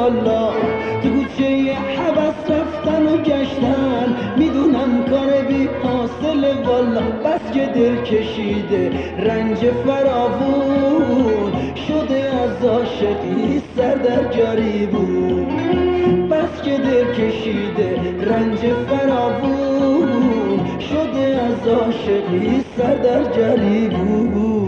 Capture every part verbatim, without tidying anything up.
والا، تو کوچه حوض رفتن و گشتن، میدونم کار بی حاصل والا. بس که دل کشیده رنج فراوون، شده از عاشقی سر در گریبون. بس که دل کشیده رنج فراوون، شده از عاشقی سر در گریبون.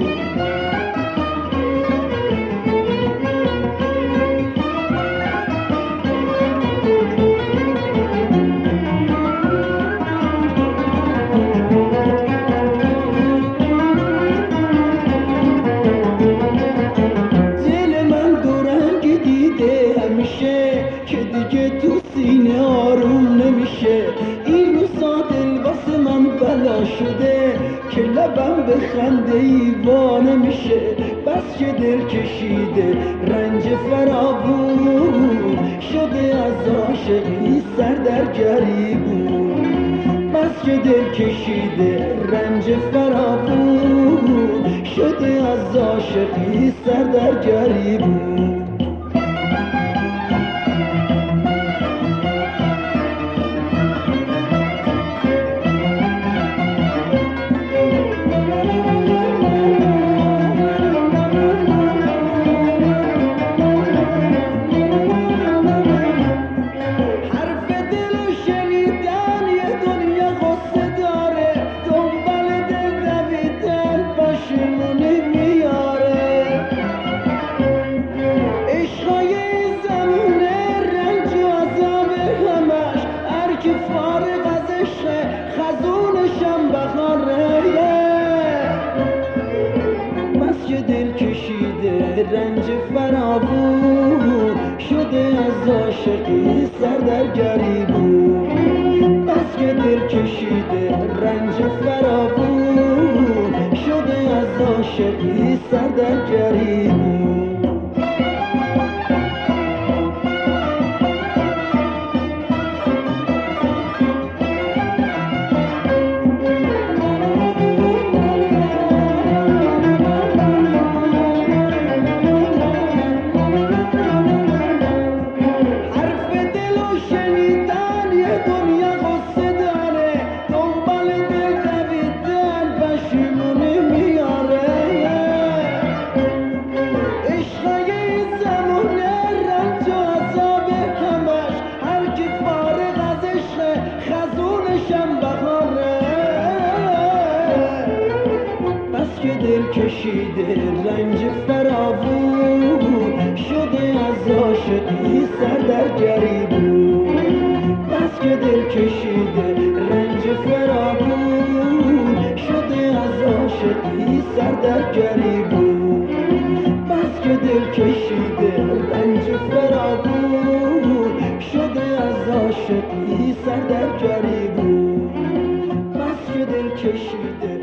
که دیگه تو سینه آروم نمیشه، این روزا دل واسه من بلا شده که لبم به خنده ایوانه میشه. بس که دل کشیده رنج فراوون، شده از عاشقی سر در گریبون. بس که دل کشیده رنج فراوون، شده از عاشقی سر در گریبون. رنج فراوون، شده از عاشقی سر در گریبون. بس که دل کشیده رنج فراوون، شده از عاشقی سر در گریبون. دل کشیده رنج فراوون، شده از عاشقی سر در گریبون. بس که دل کشیده رنج فراوون، شده از عاشقی سر در گریبون. بس که دل کشیده رنج فراوون، شده از عاشقی سر در گریبون. بس که دل کشیده